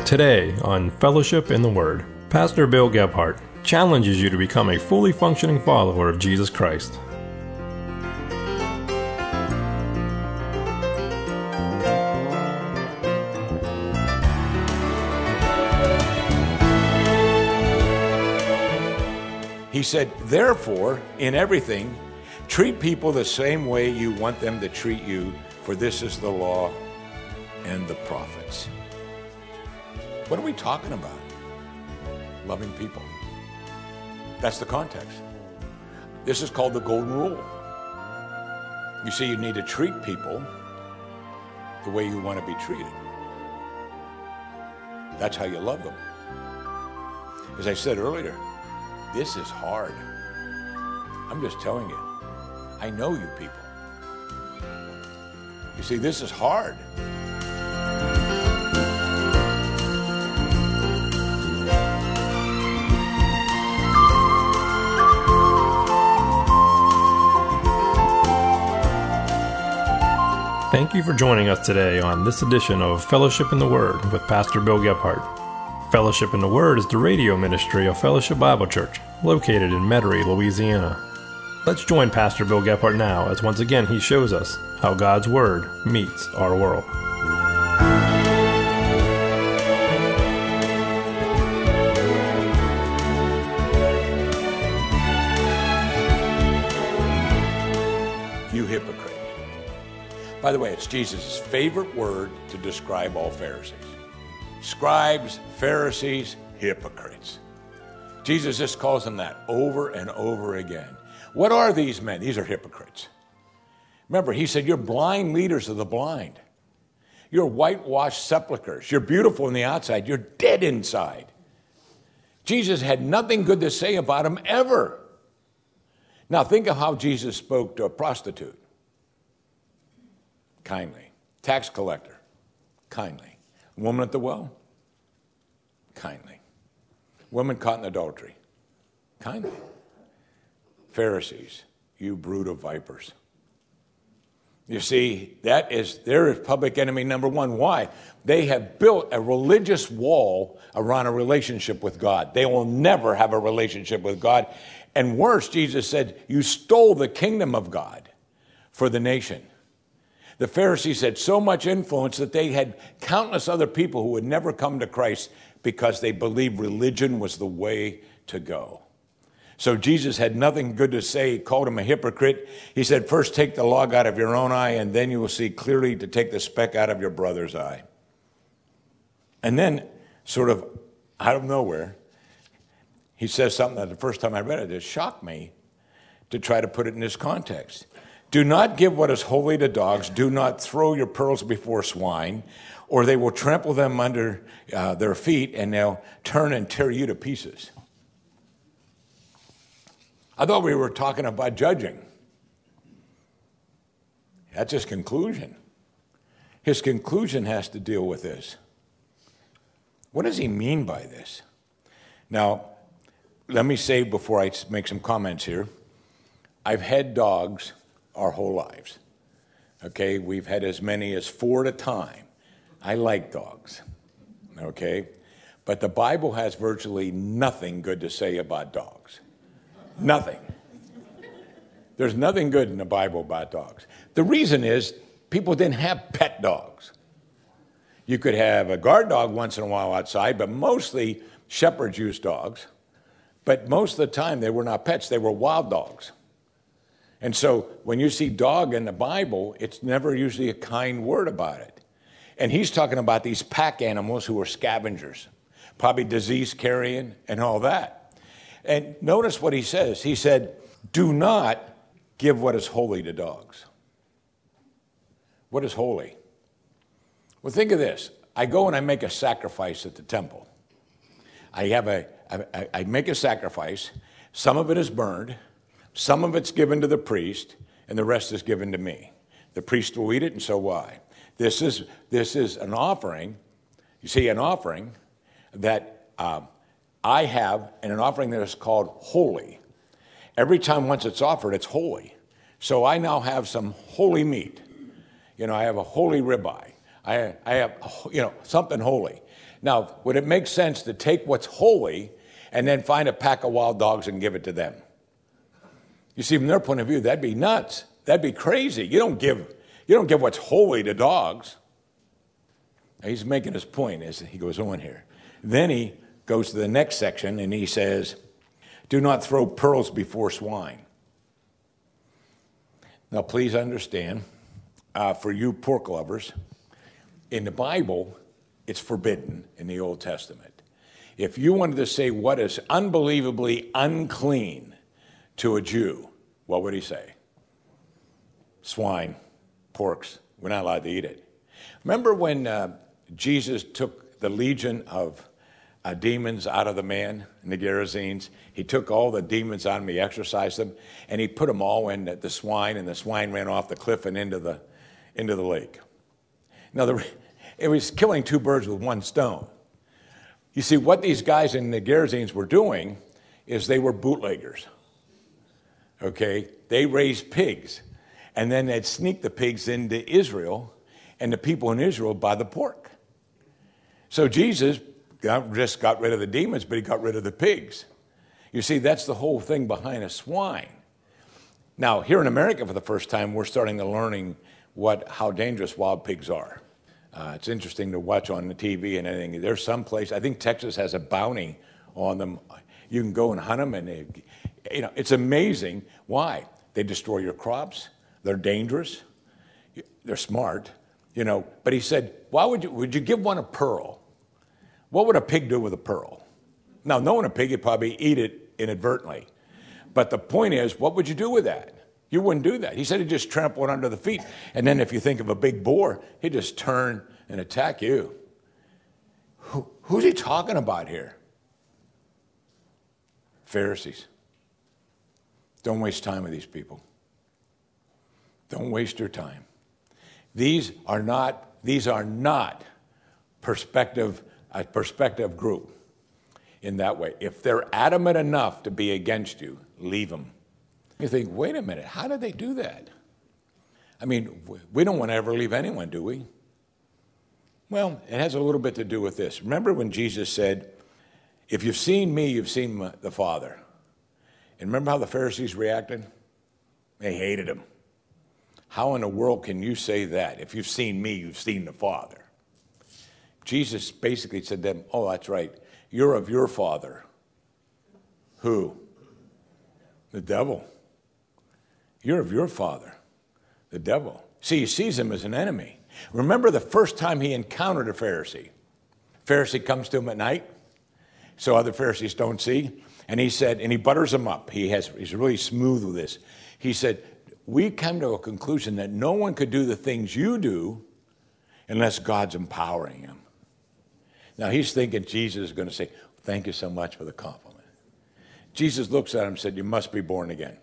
Today on Fellowship in the Word, Pastor Bill Gebhardt challenges you to become a fully functioning follower of Jesus Christ. He said, therefore, in everything, treat people the same way you want them to treat you, for this is the law and the prophets. What are we talking about? Loving people. That's the context. This is called the golden rule. You see, you need to treat people the way you want to be treated. That's how you love them. As I said earlier, this is hard. I'm just telling you. I know you people. You see, this is hard. Thank you for joining us today on this edition of Fellowship in the Word with Pastor Bill Gebhardt. Fellowship in the Word is the radio ministry of Fellowship Bible Church, located in Metairie, Louisiana. Let's join Pastor Bill Gebhardt now as once again he shows us how God's Word meets our world. You hypocrite. By the way, it's Jesus' favorite word to describe all Pharisees. Scribes, Pharisees, hypocrites. Jesus just calls them that over and over again. What are these men? These are hypocrites. Remember, he said, you're blind leaders of the blind. You're whitewashed sepulchres. You're beautiful on the outside. You're dead inside. Jesus had nothing good to say about them ever. Now think of how Jesus spoke to a prostitute. Kindly. Tax collector. Kindly. Woman at the well. Kindly. Woman caught in adultery. Kindly. Pharisees, you brood of vipers. You see, they're public enemy number one. Why? They have built a religious wall around a relationship with God. They will never have a relationship with God. And worse, Jesus said, you stole the kingdom of God for the nation. The Pharisees had so much influence that they had countless other people who would never come to Christ because they believed religion was the way to go. So Jesus had nothing good to say. He called him a hypocrite. He said, first take the log out of your own eye, and then you will see clearly to take the speck out of your brother's eye. And then, sort of out of nowhere, he says something that the first time I read it, it shocked me to try to put it in this context. Do not give what is holy to dogs. Do not throw your pearls before swine, or they will trample them under their feet, and they'll turn and tear you to pieces. I thought we were talking about judging. That's his conclusion. His conclusion has to deal with this. What does he mean by this? Now, let me say before I make some comments here, I've had dogs our whole lives. Okay, we've had as many as 4 at a time. I like dogs. Okay, but the Bible has virtually nothing good to say about dogs. Nothing. There's nothing good in the Bible about dogs. The reason is people didn't have pet dogs. You could have a guard dog once in a while outside, but mostly shepherds used dogs. But most of the time they were not pets, they were wild dogs. And so when you see dog in the Bible, it's never usually a kind word about it. And he's talking about these pack animals who are scavengers, probably disease carrying and all that. And notice what he says. He said, do not give what is holy to dogs. What is holy? Well, think of this. I go and I make a sacrifice at the temple. I make a sacrifice. Some of it is burned. Some of it's given to the priest, and the rest is given to me. The priest will eat it, and so will I. This is an offering. You see, an offering that I have, and an offering that is called holy. Every time once it's offered, it's holy. So I now have some holy meat. I have a holy ribeye. I have, something holy. Now, would it make sense to take what's holy and then find a pack of wild dogs and give it to them? You see, from their point of view, that'd be nuts. That'd be crazy. You don't give what's holy to dogs. Now, he's making his point as he goes on here. Then he goes to the next section and he says, do not throw pearls before swine. Now, please understand, for you pork lovers, in the Bible, it's forbidden in the Old Testament. If you wanted to say what is unbelievably unclean to a Jew, what would he say? Swine, porks, we're not allowed to eat it. Remember when Jesus took the legion of demons out of the man in the Gerasenes? He took all the demons out of him, he exorcised them, and he put them all in the swine, and the swine ran off the cliff and into the lake. Now, it was killing two birds with one stone. You see, what these guys in the Gerasenes were doing is they were bootleggers. Okay? They raised pigs, and then they'd sneak the pigs into Israel, and the people in Israel buy the pork. So Jesus just got rid of the demons, but he got rid of the pigs. You see, that's the whole thing behind a swine. Now, here in America, for the first time, we're starting to learning how dangerous wild pigs are. It's interesting to watch on the TV and anything. There's some place, I think Texas has a bounty on them. You can go and hunt them, and it's amazing. Why? They destroy your crops. They're dangerous. They're smart, But he said, why would you give one a pearl? What would a pig do with a pearl? Now, knowing a pig, you'd probably eat it inadvertently. But the point is, what would you do with that? You wouldn't do that. He said he'd just trample it under the feet. And then if you think of a big boar, he'd just turn and attack you. Who's he talking about here? Pharisees. Don't waste time with these people. Don't waste your time. These are not a perspective group in that way. If they're adamant enough to be against you, leave them. You think, wait a minute, how did they do that? I mean, we don't want to ever leave anyone, do we? Well, it has a little bit to do with this. Remember when Jesus said, if you've seen me, you've seen the Father. And remember how the Pharisees reacted? They hated him. How in the world can you say that? If you've seen me, you've seen the Father. Jesus basically said to them, oh, that's right. You're of your father. Who? The devil. You're of your father, the devil. See, he sees him as an enemy. Remember the first time he encountered a Pharisee. Pharisee comes to him at night, so other Pharisees don't see. And he said, and he butters him up. He's really smooth with this. He said, we come to a conclusion that no one could do the things you do unless God's empowering him. Now he's thinking Jesus is going to say, thank you so much for the compliment. Jesus looks at him and said, you must be born again.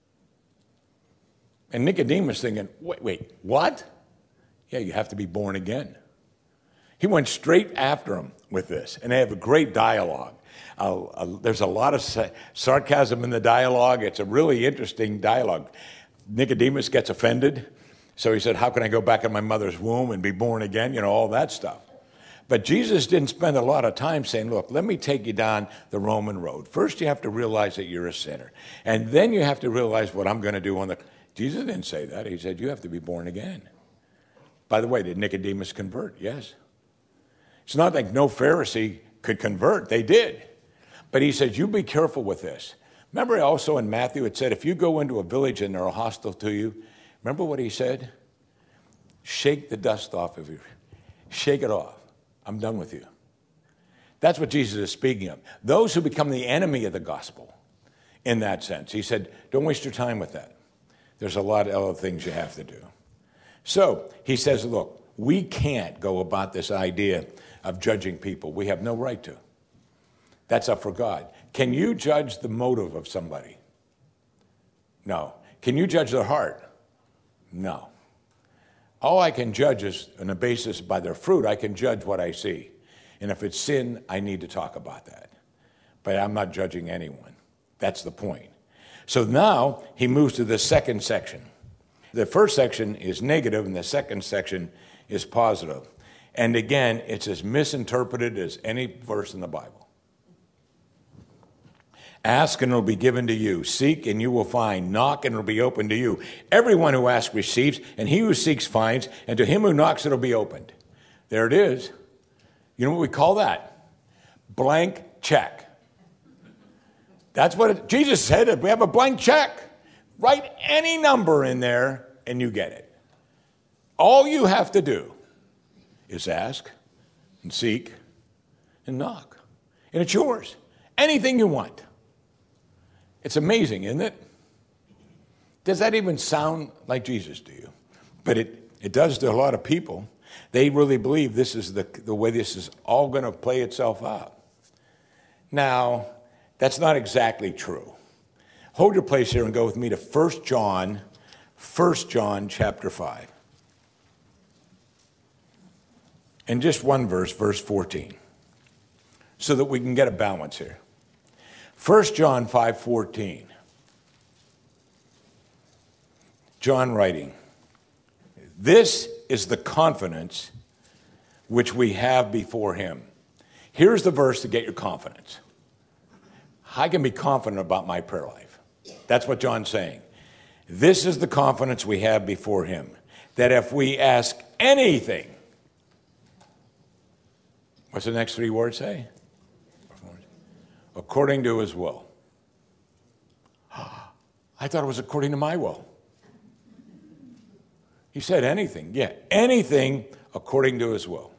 And Nicodemus thinking, wait, what? Yeah, you have to be born again. He went straight after him with this, and they have a great dialogue. There's a lot of sarcasm in the dialogue. It's a really interesting dialogue. Nicodemus gets offended, so he said, how can I go back in my mother's womb and be born again? All that stuff. But Jesus didn't spend a lot of time saying, look, let me take you down the Roman road. First, you have to realize that you're a sinner. And then you have to realize what I'm going to do on the... Jesus didn't say that. He said, you have to be born again. By the way, did Nicodemus convert? Yes. It's not like no Pharisee could convert. They did. But he said, you be careful with this. Remember also in Matthew, it said, if you go into a village and they're hostile to you, remember what he said? Shake the dust off of you. Shake it off. I'm done with you. That's what Jesus is speaking of. Those who become the enemy of the gospel, in that sense. He said, don't waste your time with that. There's a lot of other things you have to do. So he says, look, we can't go about this idea of judging people. We have no right to. That's up for God. Can you judge the motive of somebody? No. Can you judge their heart? No. All I can judge is on the basis by their fruit. I can judge what I see. And if it's sin, I need to talk about that. But I'm not judging anyone. That's the point. So now he moves to the second section. The first section is negative and the second section is positive. And again, it's as misinterpreted as any verse in the Bible. Ask and it will be given to you. Seek and you will find. Knock and it will be opened to you. Everyone who asks receives, and he who seeks finds, and to him who knocks it will be opened. There it is. You know what we call that? Blank check. That's what Jesus said. We have a blank check. Write any number in there and you get it. All you have to do is ask and seek and knock. And it's yours. Anything you want. It's amazing, isn't it? Does that even sound like Jesus to you? But it does to a lot of people. They really believe this is the way this is all going to play itself out. Now, that's not exactly true. Hold your place here and go with me to 1 John chapter 5. And just one verse, verse 14, so that we can get a balance here. 1 John 5:14. John writing, "This is the confidence which we have before him." Here's the verse to get your confidence. I can be confident about my prayer life. That's what John's saying. This is the confidence we have before him, that if we ask anything, what's the next three words say? According to his will. I thought it was according to my will. He said anything. Yeah, anything according to his will.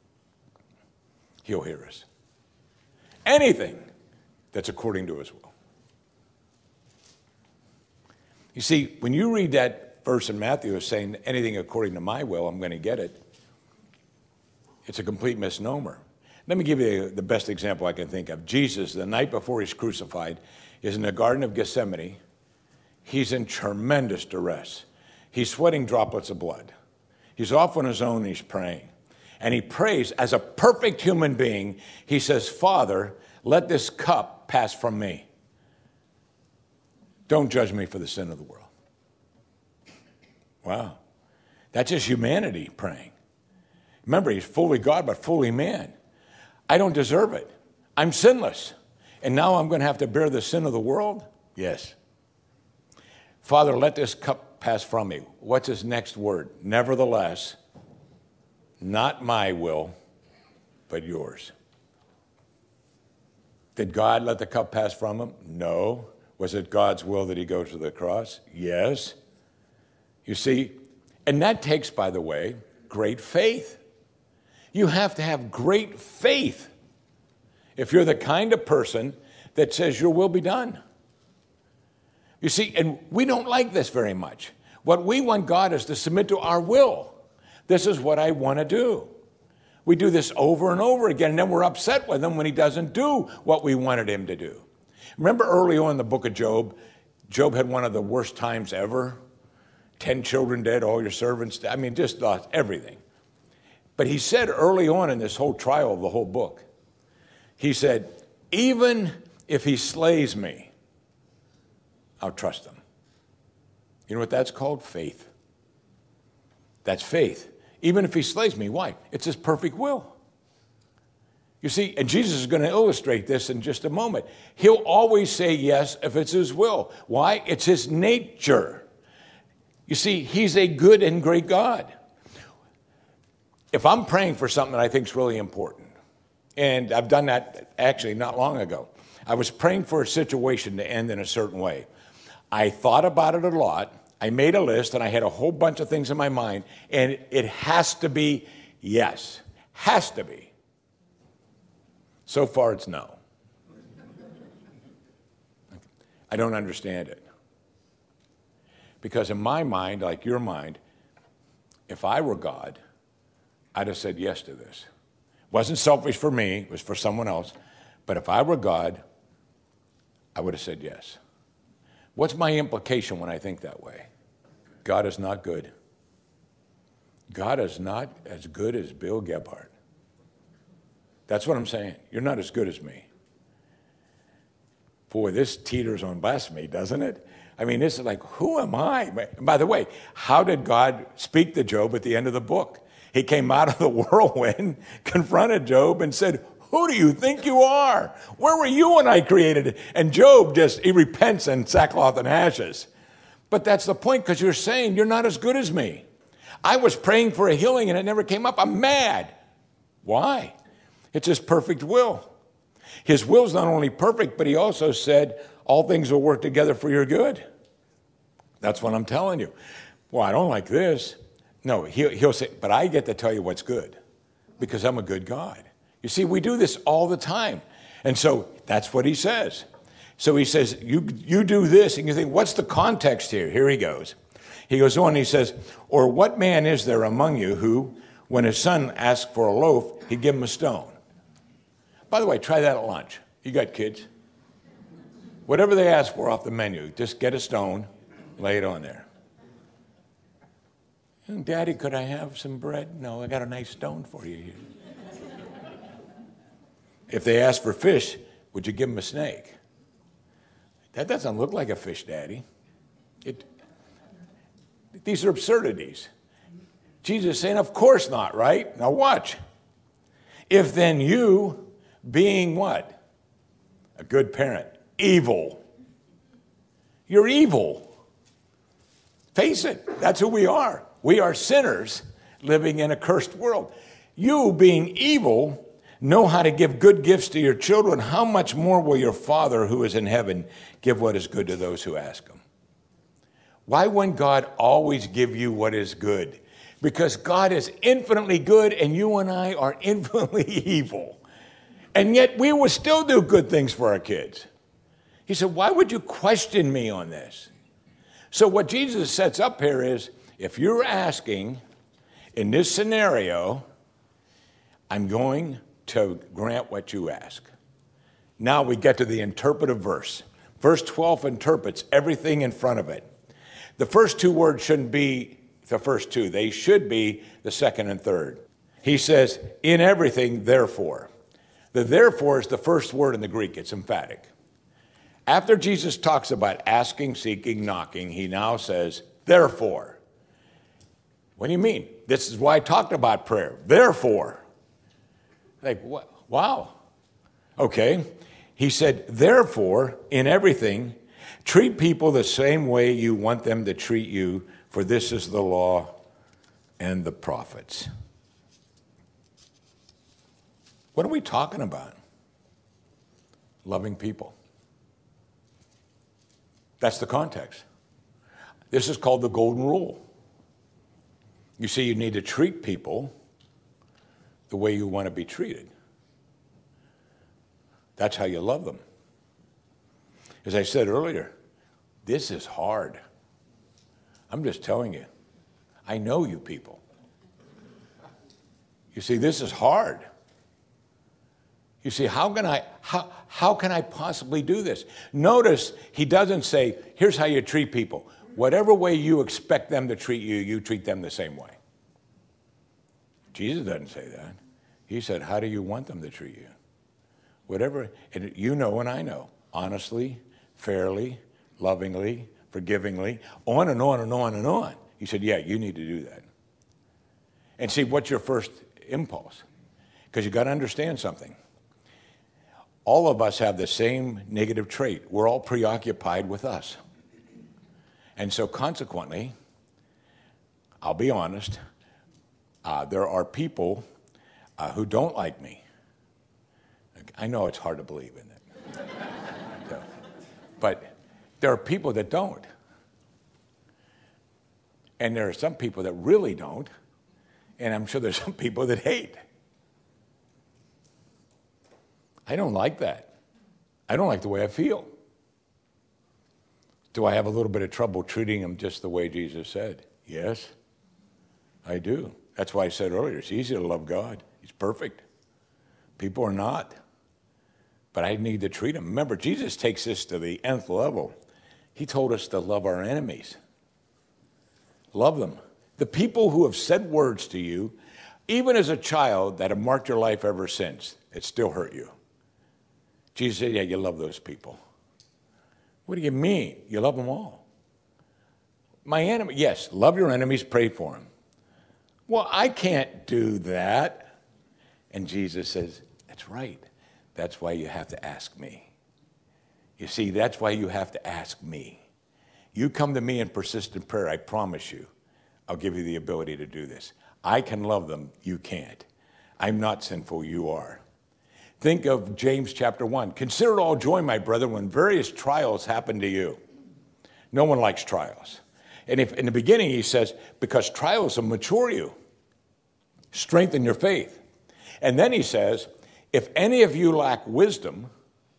He'll hear us. Anything that's according to his will. You see, when you read that verse in Matthew as saying anything according to my will, I'm going to get it, it's a complete misnomer. Let me give you the best example I can think of. Jesus, the night before he's crucified, is in the Garden of Gethsemane. He's in tremendous duress. He's sweating droplets of blood. He's off on his own and he's praying. And he prays as a perfect human being. He says, "Father, let this cup pass from me. Don't judge me for the sin of the world." Wow. That's just humanity praying. Remember, he's fully God, but fully man. I don't deserve it. I'm sinless. And now I'm going to have to bear the sin of the world? Yes. Father, let this cup pass from me. What's his next word? Nevertheless, not my will, but yours. Did God let the cup pass from him? No. Was it God's will that he go to the cross? Yes. You see, and that takes, by the way, great faith. You have to have great faith if you're the kind of person that says your will be done. You see, and we don't like this very much. What we want God is to submit to our will. This is what I want to do. We do this over and over again, and then we're upset with him when he doesn't do what we wanted him to do. Remember early on in the book of Job, Job had one of the worst times ever. 10 children dead, all your servants dead. I mean, just lost everything. But he said early on in this whole trial of the whole book, he said, even if he slays me, I'll trust him. You know what that's called? Faith. That's faith. Even if he slays me, why? It's his perfect will. You see, and Jesus is going to illustrate this in just a moment. He'll always say yes if it's his will. Why? It's his nature. You see, he's a good and great God. If I'm praying for something that I think is really important, and I've done that actually not long ago, I was praying for a situation to end in a certain way. I thought about it a lot. I made a list, and I had a whole bunch of things in my mind, and it has to be yes. Has to be. So far, it's no. I don't understand it. Because in my mind, like your mind, if I were God, I'd have said yes to this. It wasn't selfish for me, it was for someone else. But if I were God, I would have said yes. What's my implication when I think that way? God is not good. God is not as good as Bill Gebhardt. That's what I'm saying. You're not as good as me. Boy, this teeters on blasphemy, doesn't it? I mean, this is like, who am I? And by the way, how did God speak to Job at the end of the book? He came out of the whirlwind, confronted Job, and said, who do you think you are? Where were you when I created it? And Job he repents in sackcloth and ashes. But that's the point, because you're saying you're not as good as me. I was praying for a healing and it never came up. I'm mad. Why? It's his perfect will. His will's not only perfect, but he also said, all things will work together for your good. That's what I'm telling you. Well, I don't like this. No, he'll say, but I get to tell you what's good because I'm a good God. You see, we do this all the time. And so that's what he says. So he says, you do this. And you think, what's the context here? Here he goes. He goes on, he says, or what man is there among you who, when his son asks for a loaf, he'd give him a stone? By the way, try that at lunch. You got kids? Whatever they ask for off the menu, just get a stone, lay it on there. Daddy, could I have some bread? No, I got a nice stone for you here. If they ask for fish, would you give them a snake? That doesn't look like a fish, Daddy. These are absurdities. Jesus is saying, of course not, right? Now watch. If then you, being what? A good parent. Evil. You're evil. Face it. That's who we are. We are sinners living in a cursed world. You, being evil, know how to give good gifts to your children. How much more will your Father who is in heaven give what is good to those who ask him? Why wouldn't God always give you what is good? Because God is infinitely good and you and I are infinitely evil. And yet we will still do good things for our kids. He said, why would you question me on this? So what Jesus sets up here is, if you're asking, in this scenario, I'm going to grant what you ask. Now we get to the interpretive verse. Verse 12 interprets everything in front of it. The first two words shouldn't be the first two. They should be the second and third. He says, in everything, therefore. The therefore is the first word in the Greek. It's emphatic. After Jesus talks about asking, seeking, knocking, he now says, therefore. What do you mean? This is why I talked about prayer. Therefore. Like, what? Wow. Okay. He said, therefore, in everything, treat people the same way you want them to treat you, for this is the law and the prophets. What are we talking about? Loving people. That's the context. This is called the golden rule. You see, you need to treat people the way you want to be treated. That's how you love them. As I said earlier, this is hard. I'm just telling you. I know you people. You see, this is hard. You see, how can I possibly do this? Notice he doesn't say, here's how you treat people. Whatever way you expect them to treat you, you treat them the same way. Jesus doesn't say that. He said, how do you want them to treat you? Whatever, and you know and I know, honestly, fairly, lovingly, forgivingly, on and on and on and on. He said, yeah, you need to do that. And see, what's your first impulse? Because you got to understand something. All of us have the same negative trait. We're all preoccupied with us. And so consequently, I'll be honest, there are people who don't like me. I know it's hard to believe in it. So, but there are people that don't. And there are some people that really don't. And I'm sure there's some people that hate. I don't like that. I don't like the way I feel. Do I have a little bit of trouble treating them just the way Jesus said? Yes, I do. That's why I said earlier, it's easy to love God. He's perfect. People are not. But I need to treat them. Remember, Jesus takes this to the nth level. He told us to love our enemies. Love them. The people who have said words to you, even as a child, that have marked your life ever since, it still hurt you. Jesus said, yeah, you love those people. What do you mean? You love them all. My enemy, yes, love your enemies, pray for them. Well, I can't do that. And Jesus says, that's right. That's why you have to ask me. You see, that's why you have to ask me. You come to me in persistent prayer, I promise you, I'll give you the ability to do this. I can love them, you can't. I'm not sinful, you are. Think of James chapter 1. Consider it all joy, my brother, when various trials happen to you. No one likes trials. And if in the beginning he says, because trials will mature you, strengthen your faith. And then he says, if any of you lack wisdom,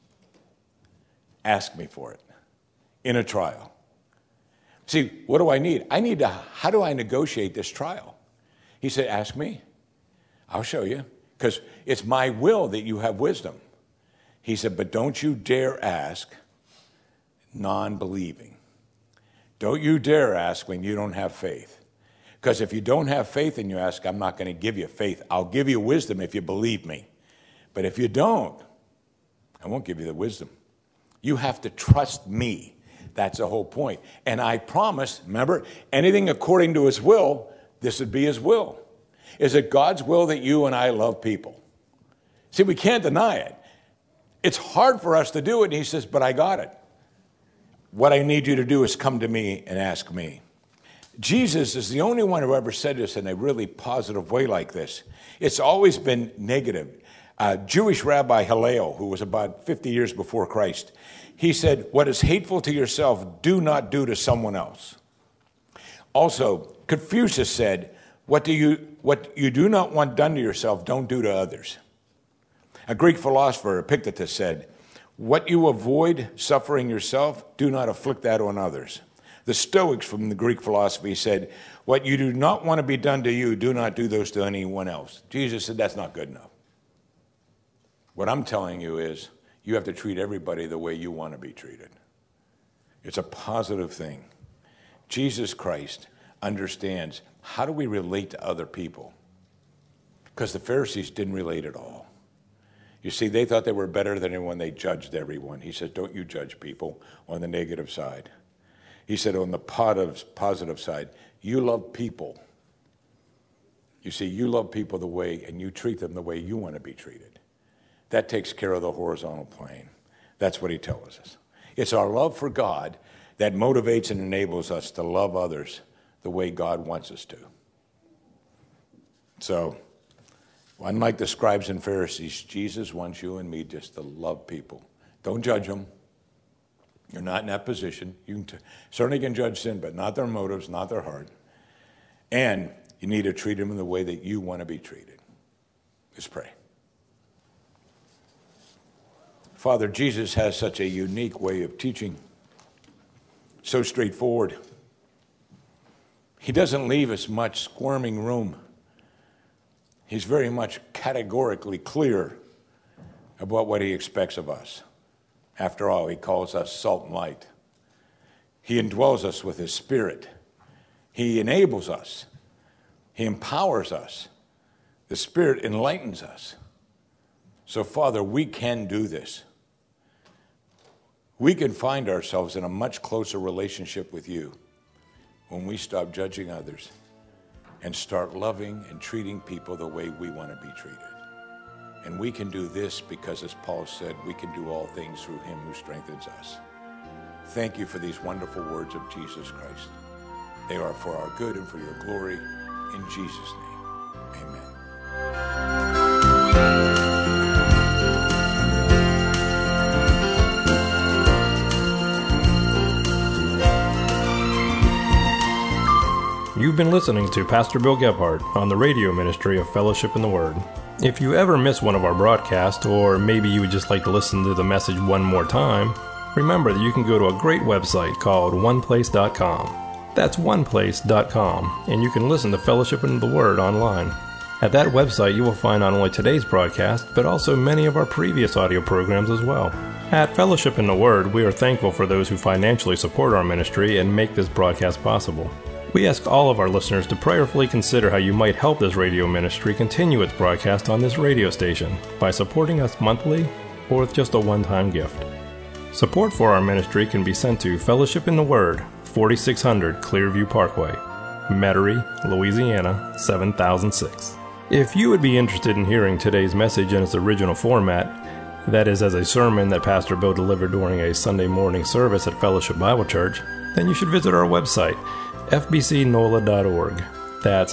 ask me for it in a trial. See, what do I need? How do I negotiate this trial? He said, ask me. I'll show you. Because it's my will that you have wisdom. He said, but don't you dare ask non-believing. Don't you dare ask when you don't have faith. Because if you don't have faith and you ask, I'm not going to give you faith. I'll give you wisdom if you believe me. But if you don't, I won't give you the wisdom. You have to trust me. That's the whole point. And I promise, remember, anything according to his will, this would be his will. Is it God's will that you and I love people? See, we can't deny it. It's hard for us to do it. And he says, but I got it. What I need you to do is come to me and ask me. Jesus is the only one who ever said this in a really positive way like this. It's always been negative. Jewish Rabbi Hillel, who was about 50 years before Christ, he said, what is hateful to yourself, do not do to someone else. Also, Confucius said, what you do not want done to yourself, don't do to others. A Greek philosopher, Epictetus, said, what you avoid suffering yourself, do not afflict that on others. The Stoics from the Greek philosophy said, what you do not want to be done to you, do not do those to anyone else. Jesus said, that's not good enough. What I'm telling you is, you have to treat everybody the way you want to be treated. It's a positive thing. Jesus Christ understands, how do we relate to other people? Because the Pharisees didn't relate at all. You see, they thought they were better than anyone. They judged everyone. He said, don't you judge people on the negative side. He said, on the positive side, you love people. You see, you love people the way, and you treat them the way you want to be treated. That takes care of the horizontal plane. That's what he tells us. It's our love for God that motivates and enables us to love others the way God wants us to. So, unlike the scribes and Pharisees, Jesus wants you and me just to love people. Don't judge them. You're not in that position. You certainly can judge sin, but not their motives, not their heart. And you need to treat them in the way that you want to be treated. Let's pray. Father, Jesus has such a unique way of teaching, so straightforward. He doesn't leave us much squirming room. He's very much categorically clear about what he expects of us. After all, he calls us salt and light. He indwells us with his Spirit. He enables us. He empowers us. The Spirit enlightens us. So, Father, we can do this. We can find ourselves in a much closer relationship with you when we stop judging others and start loving and treating people the way we want to be treated. And we can do this because, as Paul said, we can do all things through him who strengthens us. Thank you for these wonderful words of Jesus Christ. They are for our good and for your glory. In Jesus' name, amen. You've been listening to Pastor Bill Gebhardt on the radio ministry of Fellowship in the Word. If you ever miss one of our broadcasts, or maybe you would just like to listen to the message one more time, remember that you can go to a great website called oneplace.com. That's oneplace.com, and you can listen to Fellowship in the Word online. At that website, you will find not only today's broadcast, but also many of our previous audio programs as well. At Fellowship in the Word, we are thankful for those who financially support our ministry and make this broadcast possible. We ask all of our listeners to prayerfully consider how you might help this radio ministry continue its broadcast on this radio station by supporting us monthly or with just a one-time gift. Support for our ministry can be sent to Fellowship in the Word, 4600 Clearview Parkway, Metairie, Louisiana 7006. If you would be interested in hearing today's message in its original format, that is as a sermon that Pastor Bill delivered during a Sunday morning service at Fellowship Bible Church, then you should visit our website, fbcnola.org. That's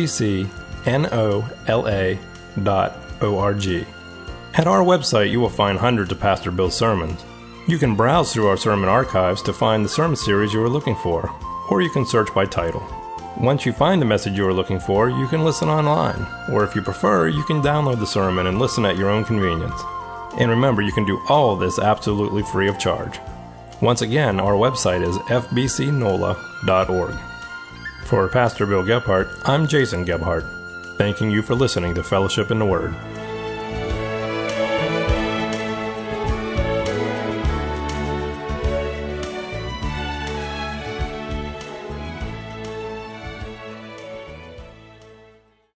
fbcnola.org. At our website, you will find hundreds of Pastor Bill's sermons. You can browse through our sermon archives to find the sermon series you are looking for, or you can search by title. Once you find the message you are looking for, you can listen online, or if you prefer, you can download the sermon and listen at your own convenience. And remember, you can do all of this absolutely free of charge. Once again, our website is fbcnola.org. For Pastor Bill Gebhardt, I'm Jason Gebhardt, thanking you for listening to Fellowship in the Word.